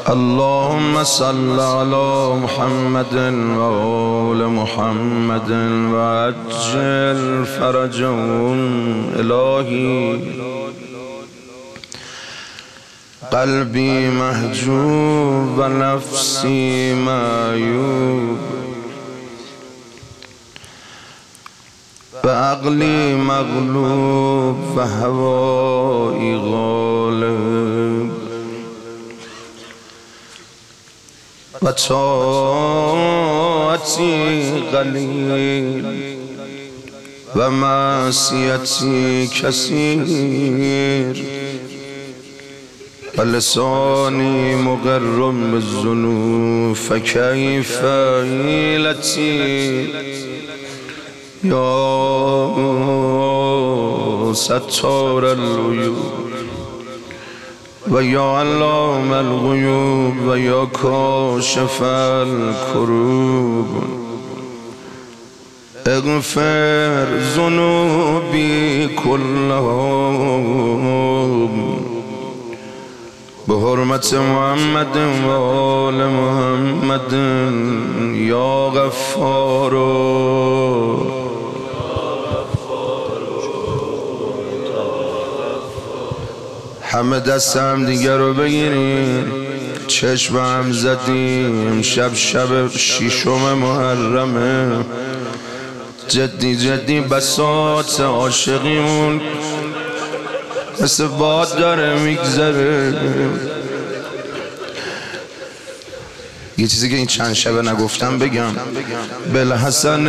اللهم صل على محمد وآل محمد وعجل فرجهم الهی. قلبی محجوب و نفسی معیوب و عقلی مغلوب و هوایی غالب و طاعتی قلیل و معصیتی کثیر و لسانی مقرم بالذنوب فکیف حیلتی یا ستار العیوب و یا علام الغیوب و یا کاشف الکروب اغفر ذنوبی کلهم بحرمت محمد و آل محمد یا غفار. همه دست هم دیگر رو بگیریم، چشم هم زدیم، شب ششم محرمه، جدی بساط عاشقیمون مثل باد داره میگذره. یه چیزی که این چند شبه نگفتم بگم، بالحسن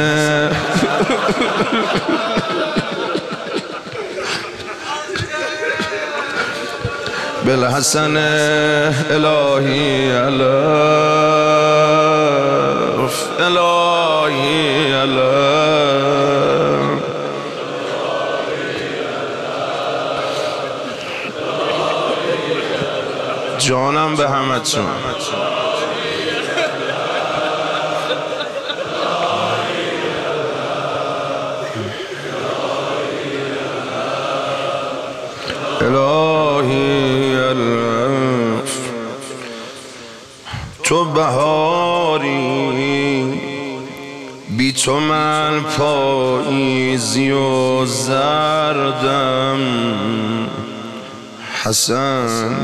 بالحسن الهی الف الهی الف جانم به همتون. الهی الف تو بهاری، بی تو من پاییزی و زردم. حسن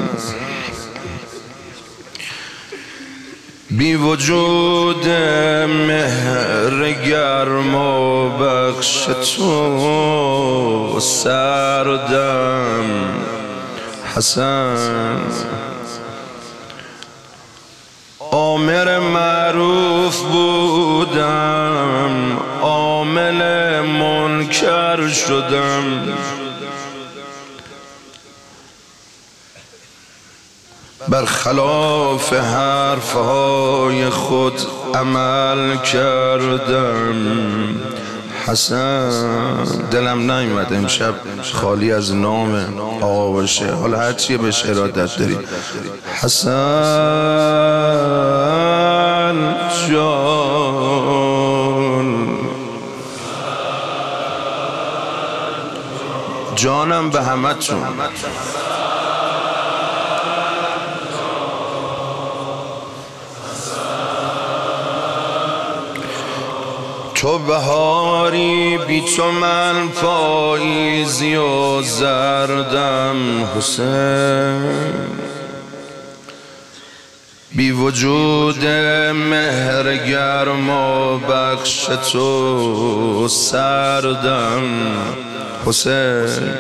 بی وجود مهر گرم و بخش تو سردم. حسن آمر معروف بودم، عامل منکر شدم. برخلاف حرفهای خود عمل کردم. حسن دلم نیومد امشب خالی از نام آقا باشه، حالا هر چیه بهش ارادت داری. حسن جان، جانم به همتون. تو بهاری، بی تو من پاییزی و زردم. حسین بی وجود مهر گرم و بخش تو سردم. حسین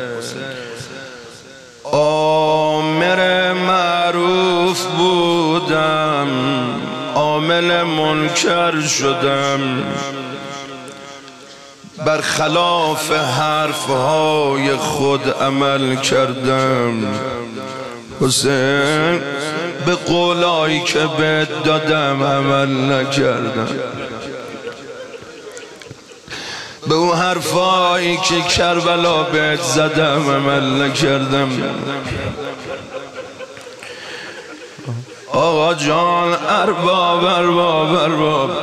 آمر معروف بودم، عامل منکر شدم. برخلاف حرفهای خود عمل کردم. حسین به قولایی که بهت دادم عمل نکردم، به اون حرفایی که کربلا بهت زدم عمل نکردم. آقا جان ارباب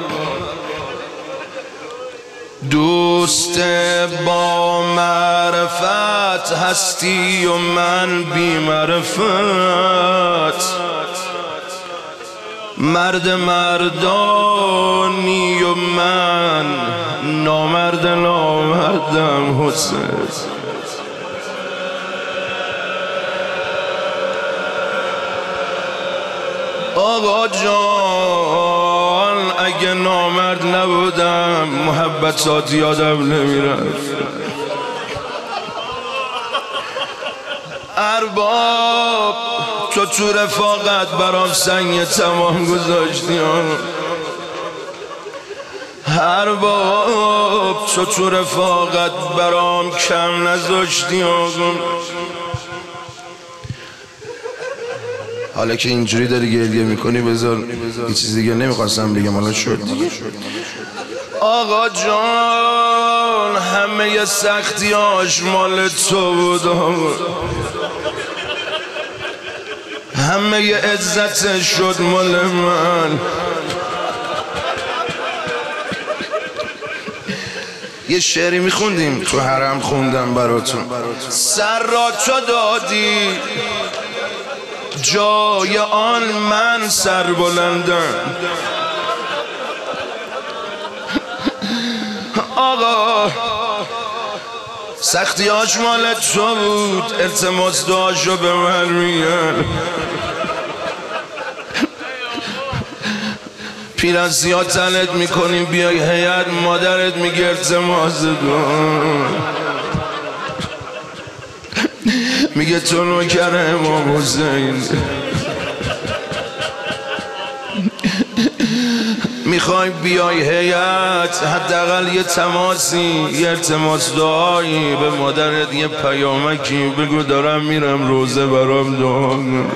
دوست با معرفت هستی و من بی معرفت. مرد مردانی و من نامرد نامردم حسین. آقا جان اگه نامرد نبودم محبتات یادم نمیرفت. ارباب تو رفاقت برام سنگ تمام گذاشتی. ارباب تو رفاقت برام کم نذاشتی. حالا که اینجوری داری گریه میکنی بذار یه چیز دیگه نمیخواستم بگم حالا شد. آقا جان همه سختیاش مال تو بود. همه عزت شد مال من. یه شعری میخوندیم تو حرم خوندم براتون. سر را تو دادی جای آن من سر بلندم. آقا سختیاش مال تو بود التماس دعاشو به من میگن. پیرنسی ها تنت میکنیم بیای هیئت مادرت میگه التماس دعا. میگه تو نوکر امام حسین. میخوای بیای هیئت حداقل یه تماسی یه التماس دعایی به مادرت یه پیامکی بگو دارم میرم روزه برام دعا.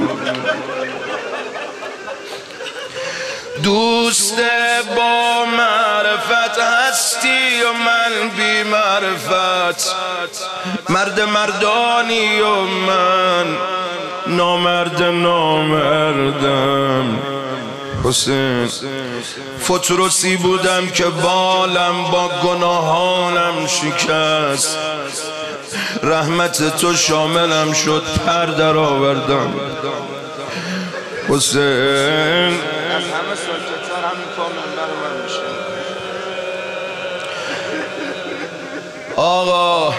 دوست با معرفت هستی و من بی معرفت. مرد مردانی و من نامرد نامردم. حسین فتروسی بودم که بالم با گناهانم شکست. رحمت تو شاملم شد پر در آوردم. حسین از همه ساکت‌تر همین تا منبر من میشه. آقا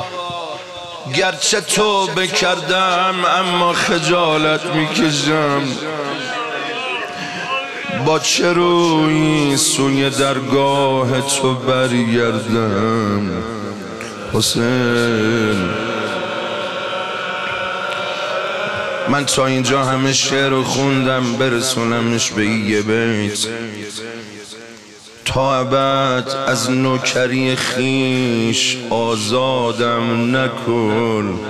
گرچه توبه کردم اما خجالت میکشم. با چه روی سوی درگاه تو برگردم. حسین من تا اینجا همه شعر رو خوندم برسونمش به یه بیت. تا ابد از نوکری خیش آزادم نکن.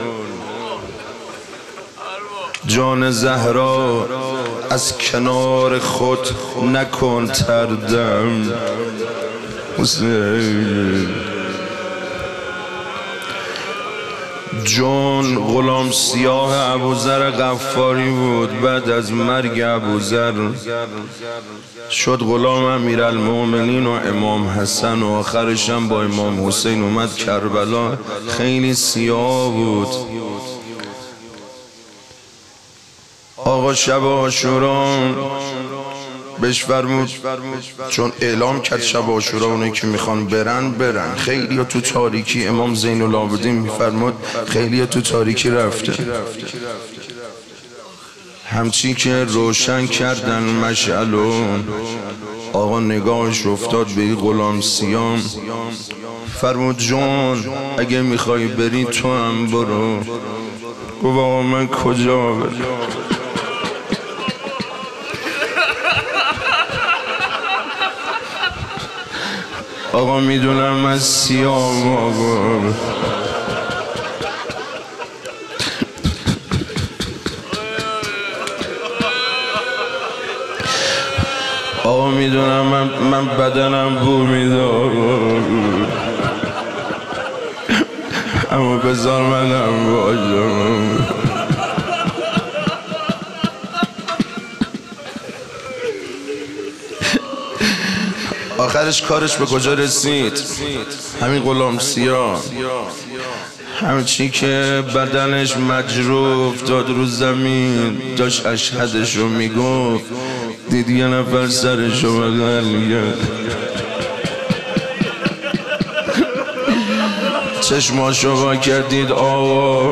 جان زهرا از کنار خود نکن تردم. حسین جون غلام سیاه ابوذر غفاری بود. بعد از مرگ ابوذر شد غلام امیرالمومنین و امام حسن و آخرش هم با امام حسین اومد کربلا. خیلی سیاه بود. آقا شب عاشورا بهش فرمود چون اعلام کرد شب عاشورا اونایی که میخوان برن. خیلی ها تو تاریکی امام زین العابدین میفرمود خیلی ها تو تاریکی رفته. همچی که روشن کردن مشعلو آقا نگاهش افتاد به غلام سیام. فرمود جون اگه میخوای بری تو هم برو. گفت آقا من کجا برم؟ آقا میدونم از سیام آقا میدونم من بدنم بو میدم اما بذار منم باشم. آخرش کارش به کجا رسید؟ همین غلام سیاه همچی که بدنش مجروح افتاد رو زمین داشت اشهدشو میگفت، دید یه نفر سرشو بغل کرد، چشماشو وا کردید آقا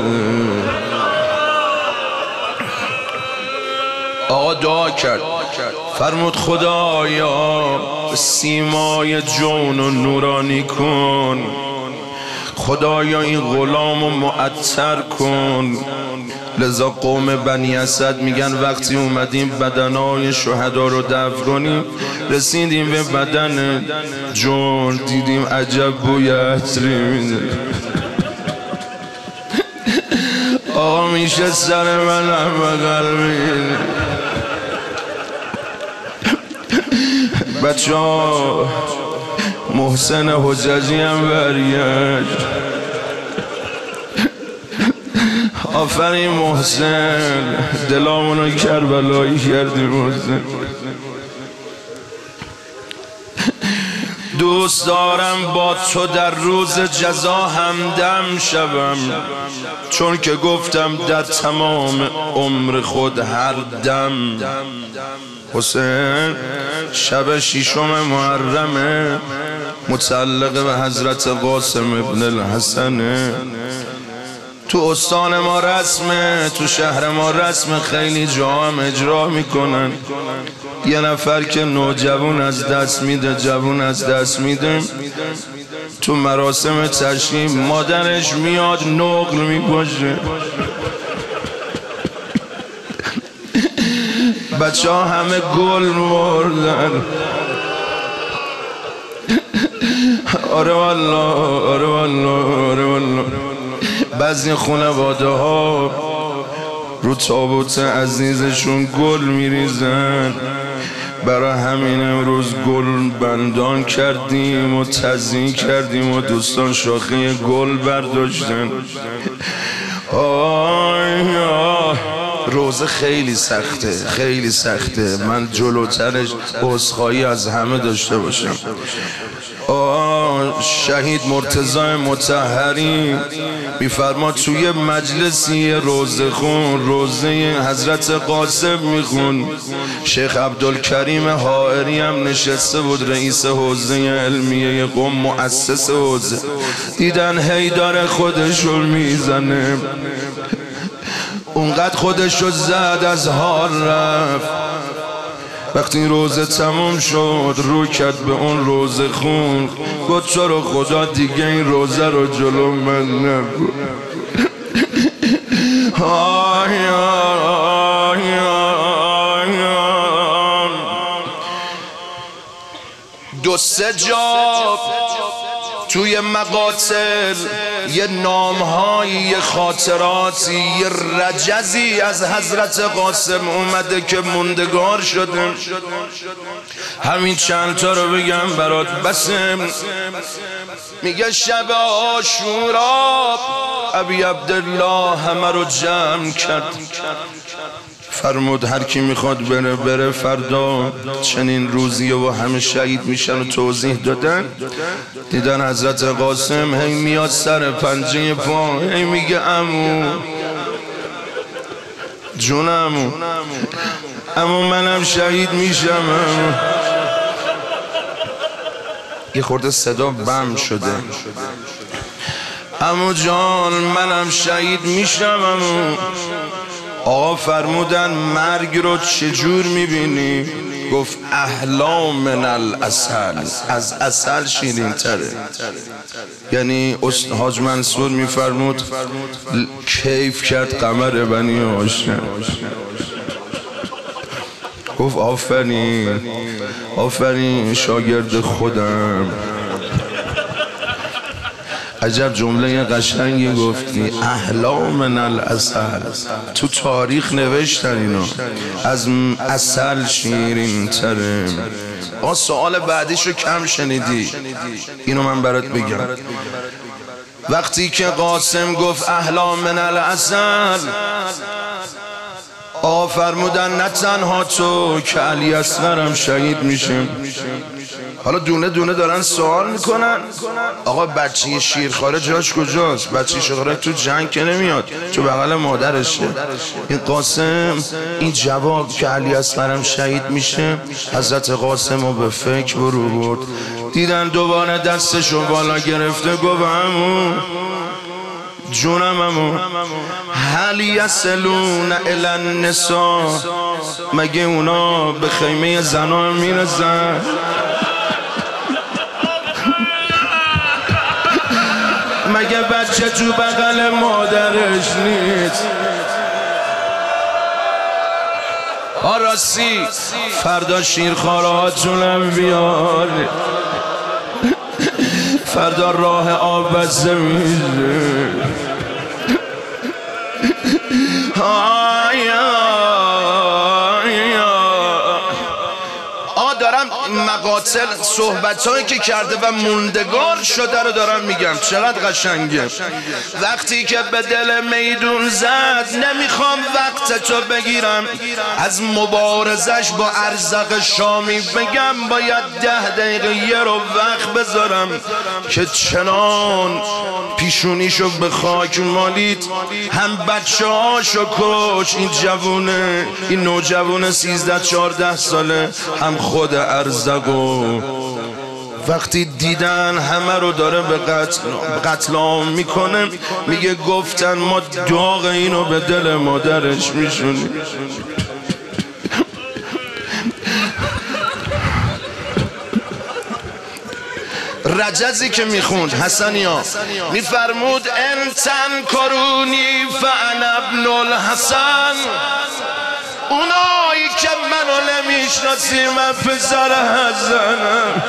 دعا کرد، فرمود خدایا سیمای جون و نورانی کن، خدایا این غلامو معطر کن. لذا قوم بنی اسد میگن وقتی اومدیم بدنای شهدا رو دفن کنیم رسیدیم به بدن جون، دیدیم عجب بوی عطری میده. آقا میشه سر منم بغل میده. بچه ها محسن حججی هم برگشت. آفرین محسن، دلامونو کربلایی کردی محسن. دوست دارم با تو در روز جزا همدم شوم، چون که گفتم در تمام عمر خود هر دم. حسین شب ششم محرمه، متعلق به حضرت قاسم ابن الحسن. تو استان ما رسمه، تو شهر ما رسمه، خیلی جا هم اجرا میکنن. یه نفر که نوجوان از دست میده، جوان از دست میده، تو مراسم تشییع مادرش میاد نقل میپاشه. بچه ها همه گل مردن. آره والله، آره والله، آره والله. بعضی خانواده ها رو تابوت عزیزشون گل میریزن. برای همین امروز گل بندان کردیم و تزیین کردیم و دوستان شاخه گل برداشتن. روزه خیلی سخته، خیلی سخته. من جلوترش عذرخواهی از همه داشته باشم. شهید مرتضی مطهری میفرما توی مجلسی روزه خون، روزه حضرت قاسم میخون. شیخ عبدالکریم حائری هم نشسته بود، رئیس حوزه علمیه قم، مؤسس حوزه. دیدن هی داره خودشو میزنه، اونقدر خودشو زد از حال رفت. وقتی روزه تموم شد رو کرد به اون روزه خون، گفت تو رو خدا دیگه این روزه رو جلو من نگو. دو سه جا توی مقاتل یه نامهایی، یه خاطراتی، یه رجزی از حضرت قاسم اومده که موندگار شده. همین چند تا رو بگم برات بسم. میگه شب عاشورا ابی عبدالله همه رو جمع کرد، فرمود هر کی میخواد بره بره، فردا چنین روزیه و همه شهید میشن و توضیح دادن. دیدن حضرت قاسم هی میاد سر پنجه پا، هی میگه عمو جونمو، عمو منم شهید میشم. یه خورده صدا بم شده. عمو جان منم شهید میشم عمو. آقا فرمودن مرگ رو چجور میبینی؟ گفت احلا من العسل، از عسل شیرین تره. یعنی حاج منصور میفرمود کیف کرد قمر بنی هاشم. گفت آفرین آفرین شاگرد خودم. عجب جمله قشنگی گفتی، احلا من العسل. تو تاریخ نوشتن اینو، از عسل شیرین تره. سوال بعدیشو کم شنیدی، اینو من برات بگم. وقتی که قاسم گفت احلا من العسل، فرمودن نه تنها تو که علی اصغرم شهید میشه. حالا دونه دونه دارن سوال میکنن آقا بچه شیرخواره جاش کجاست؟ بچه شیرخواره تو جنگ که نمیاد، تو بغل مادرشه. این قاسم این جواب که علی اصغرم شهید میشه حضرت قاسم رو به فکر برو برد. دیدن دوباره دستشو بالا گرفته گفت عمو جونم عمو هل یصلون الی النساء، مگه اونا به خیمه زنان میرسن؟ مگه بچه تو بغل مادرش نیست؟ راستی فردا شیرخوارهاتونم بیار، فردا راه آب بسته میشه. دارم مقاتل صحبتایی که کرده و موندگار شده رو دارم میگم، چقدر قشنگه. وقتی که به دل میدون زد، نمیخوام وقت تو بگیرم، از مبارزش با ارزق شامی بگم باید 10 دقیقه یه رو وقت بذارم که چنان پیشونیشو به خاک مالید، هم بچه هاشو کش، این جوونه، این نوجوونه 13-14 ساله، هم خود ارزقو. وقتی دیدن همه رو داره به قتل عام میکنه، میگه گفتن ما داغ اینو به دل مادرش میشونیم. رجزی که میخوند حسنیا میفرمود انتن کرونی فانا ابن الحسن، اونایی که منو نمیشناسی من پسر حسنم.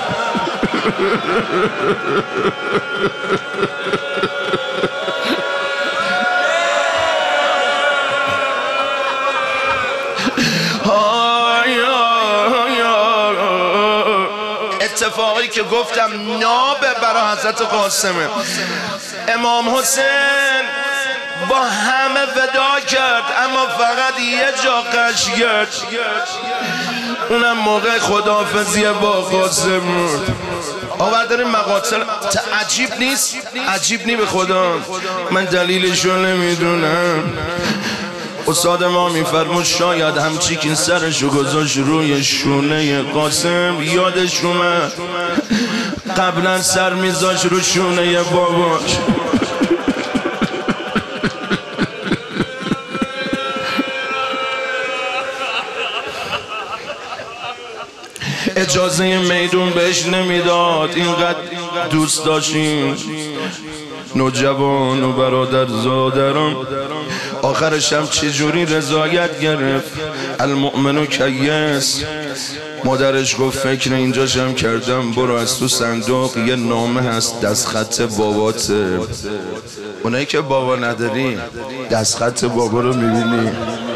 اتفاقی که گفتم نابه برای حضرت قاسمه. امام حسین با همه ودا کرد اما فقط یه جا قش کرد، اونم موقع خداحافظی با قاسم بود. آور داریم مقاتل عجیب نیست؟ عجیب نی به خدا، من دلیلشو نمیدونم. استاد ما میفرمود شاید همچی که سرشو گذاشت روی شونه قاسم یادش اومد قبلا سر میذاشت رو شونه باباش. اجازه میدون بهش نمیداد، اینقدر دوست داشتیم نوجوان و برادر زادران. آخرش هم چجوری رضایت گرفت؟ المؤمن کیس. مادرش گفت فکر اینجاشم کردم، برو از تو صندوق یه نامه هست دستخط باباته. اونایی که بابا نداری دستخط بابا رو میبینی،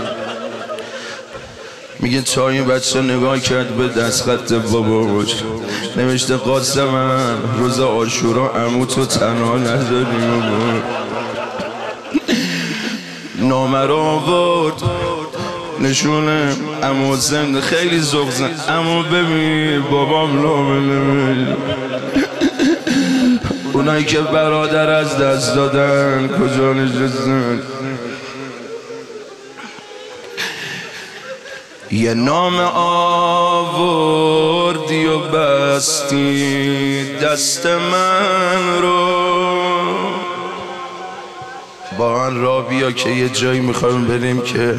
میگه تا این بچه نگاه کرد به دستخط باباش نوشته قاسمم روز عاشورا عمو تو تنها نداریم. نامه رو آورد نشونه عمو حسین، خیلی ذوق زد. عمو ببین بابام نامه نمیشه. اونایی که برادر از دست دادن کجا نشستن؟ یه نام آوردی و بستی دست من رو، با من را بیا که یه جایی میخوایم بریم که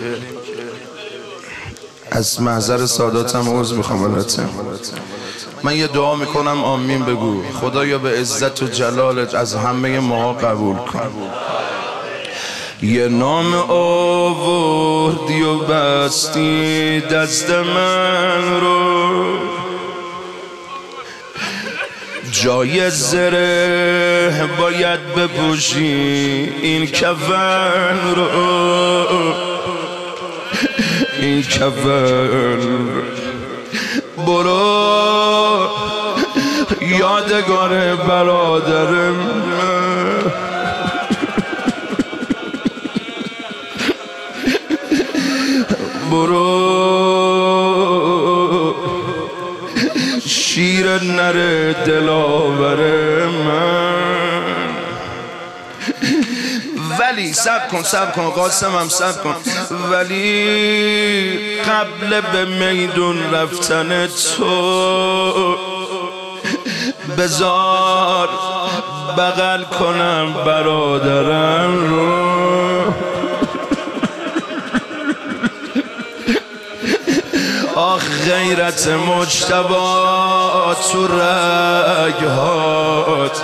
از محضر ساداتم عذر میخوام البته. من یه دعا میکنم آمین بگو. خدایا به عزت و جلالت از همه ما قبول کن. یه نام آوردی و بستی دست من رو، جای زره باید بپوشی این کفن رو، این کفن برو یادگار برادرم. برو شیر نر دلاور من. ولی سب کن قاسمم سب کن، ولی قبل به میدون رفتن تو بذار بغل کنم برادرم رو. آخ غیرت مجتبی تو رگهات،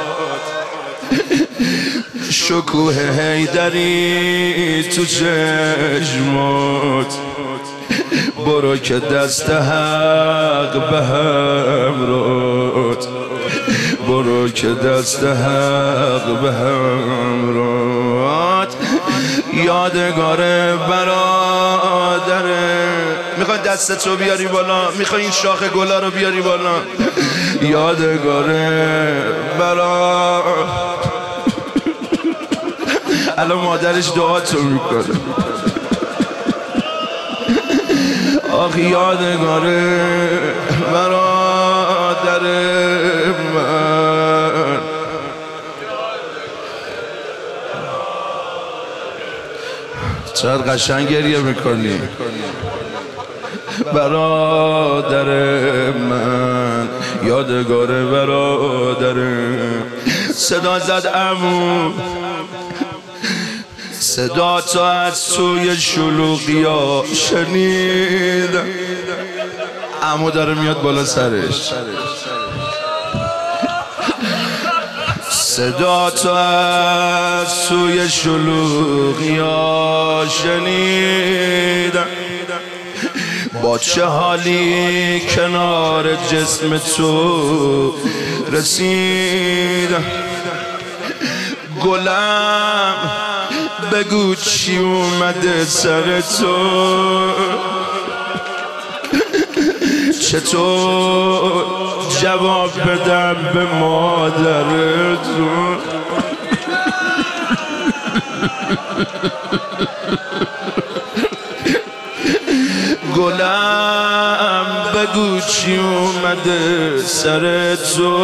شکوه حیدری تو چشمات، برو که دست حق به هم رات، برو که دست حق به هم رات. یادگار برادره، میخوای دستتو بیاری بالا، میخوای این شاخ گلا رو بیاری بالا. یادگار الان مادرش دعاتو میکنه. آخ یادگار برادر من. چقدر قشنگ گریه میکنی برادر من، یادگار برادر. صدا زد عمو، صدا تو از سوی شلوغیا شنیدم. عمو داره میاد بالا سرش. صدا تو از سوی شلوغیا شنیدم، با چه حالی کنار جسم تو رسیدم. گلم بگو چی اومده سر تو، چطور جواب بدم به مادرتون. گلم بگو چی اومده سر تو،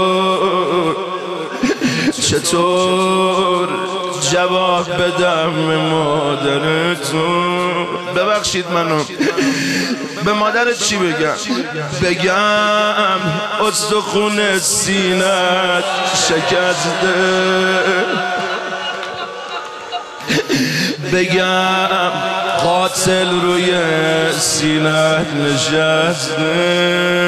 چطور جواب بدم به مادرتون. ببخشید منو، به مادرت چی بگم؟ بگم استخون سینت شکسته، بگم قاتل روی سینت نشسته.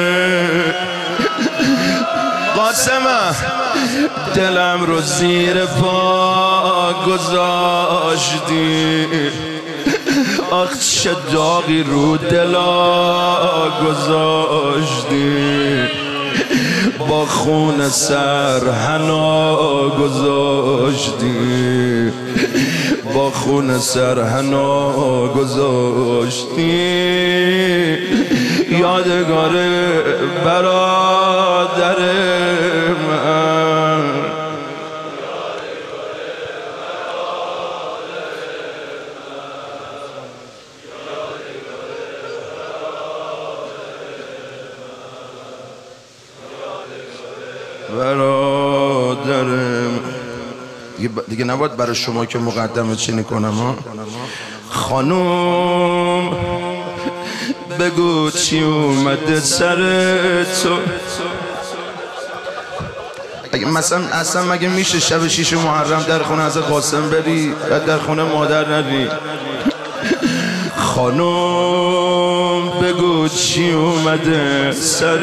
قاسمم دلم رو زیر پا گذاشتی، آخ چه داغی رو دلا گذاشتی، با خون سرحنا گذاشتی، با خون سرحنا گذاشتی. یادگار برادر من. برادرم دیگه نباید برای شما که مقدمه چینی کنم ها. خانوم بگو چی اومده سر تو. اگه مثلا اصلا مگه میشه شب 6 محرم در خونه از قاسم بری و در خونه مادر نری؟ خانوم بگو چی اومده سر،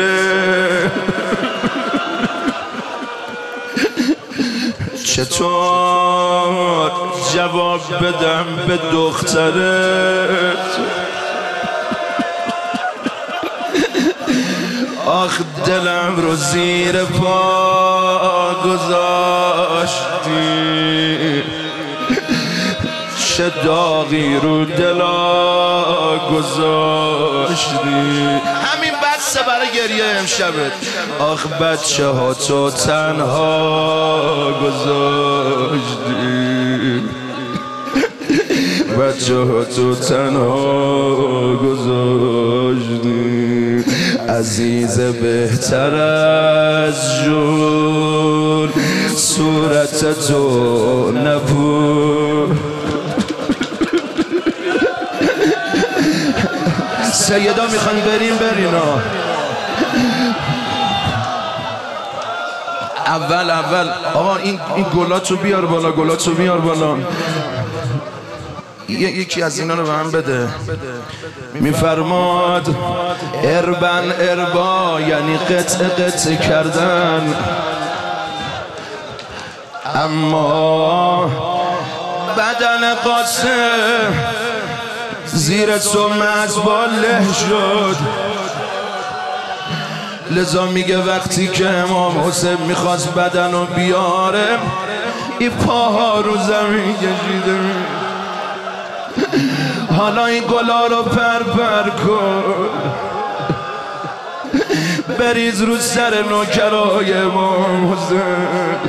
چطور جواب بدم به دخترت؟ آخ دلم رو زیر پا گذاشتی، چه داغی رو دلا گذاشتی. همین بسه برای گریه امشبت. آخ بچه ها تو تنها گذاشتی، بچه ها تو تنها گذاشتی. عزیز بهتر از جون صورت تو نبود. سیدا میخوان بریم برینا. اول آقا این گلاتو بیار بالا، گلاتو بیار بالا. یکی از اینا رو به من بده. میفرماد اربن اربا یعنی قطع کردن، اما بدن قاسم زیر سم از باله شد. لذا میگه وقتی که امام حسین میخواست بدن رو بیاره این پاها رو زمین کشیده. حالا این گلا رو پر کن، بریز رو سر نوکرای امام حسین.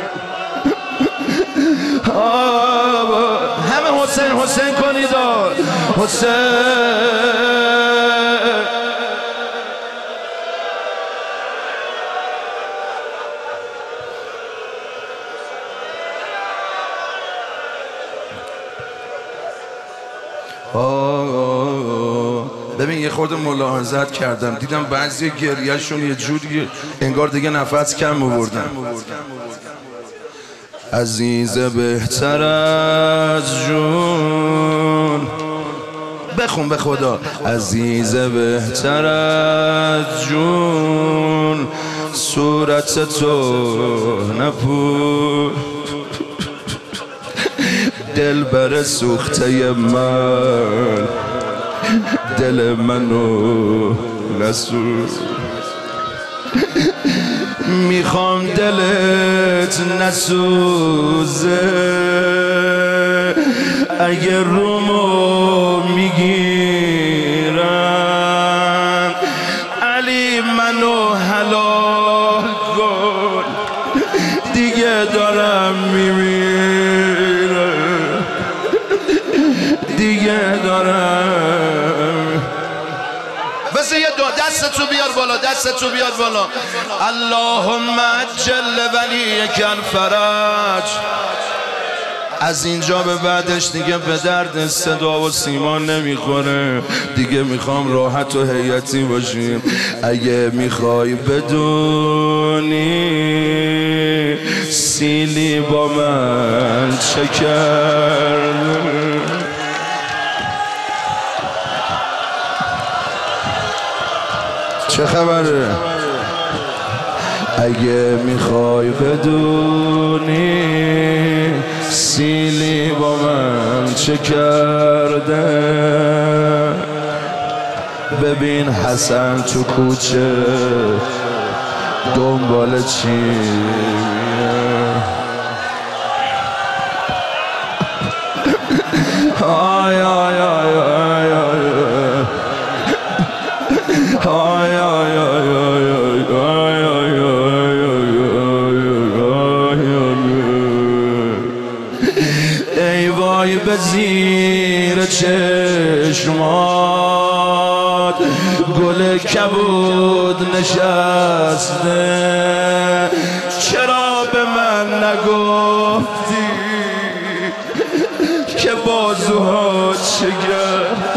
همه حسین کنید حسین. ببین یه خورده ملاحظت کردم، دیدم بعضی گریهشون یه جوری انگار دیگه نفس کم آوردن. عزیز بهتر از جون، بخون به خدا. عزیز بهتر از جون صورت تو نبود. دل بر سوخته من دل منو نسوز. میخوام دلت نسوزه اگه رومو میگیرم. علی منو حلال کن دیگه دارم میمیرم، دیگه دارم. بس یه دو دستتو بیار بالا، دستتو بیار بالا. اللهم عجل ولیک الفرج. از اینجا به بعدش دیگه به درد صدا و سیما نمیخوره، دیگه میخوام راحت و هیئتی باشیم. اگه میخوای بدونی سیلی با من چه کرد، چه خبره؟ اگه میخوای بدونی سیلی با من چه کرده، ببین حسن تو کوچه دنبال چی میره. آی آی آی آی آی آی ای وای به زیر چشمات گل کبود نشسته، چرا به من نگفتی که بازوها چه کرد؟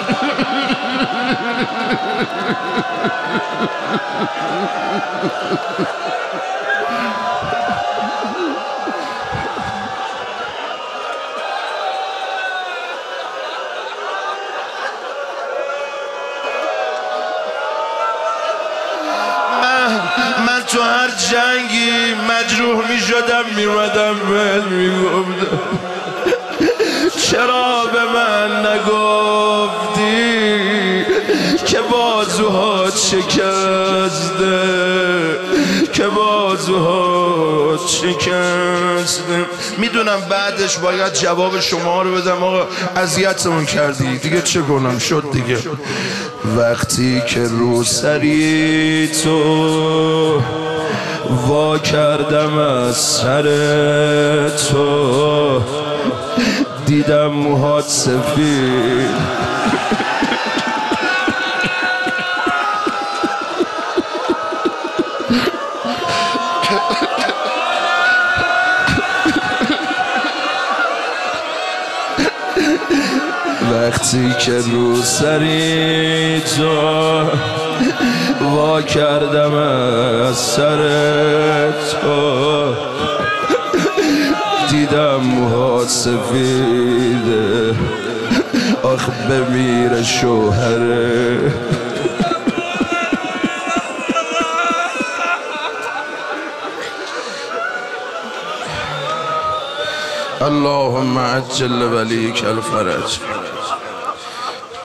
من تو هر جنگی مجروح می شدم میمدم بهت میگفتم چرا به من نگفتی که بازوها شکسته، که بازوها شکسته. میدونم بعدش باید جواب شما رو بدم آقا اذیتمون کردی دیگه چه کنم، شد دیگه. وقتی که رو سری تو وا کردم از سر تو، دیدم موهات سفید وقتی که رو سری تو وا کردم از سر تو دیدم موهات سفیده آخ بمیره شوهره اللهم عجل ولیک الفرج